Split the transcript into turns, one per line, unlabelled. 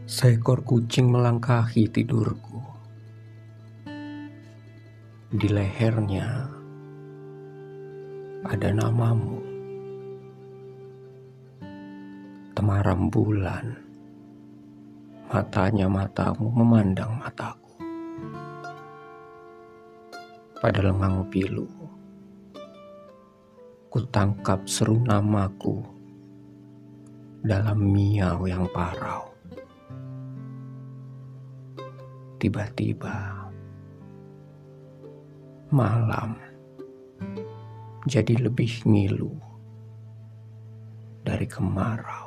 Seekor kucing melangkahi tidurku. Di lehernya ada namamu. Temaram bulan, matanya matamu memandang mataku. Pada lengang pilu, kutangkap seru namaku dalam miau yang parau. Tiba-tiba malam jadi lebih ngilu dari kemarau.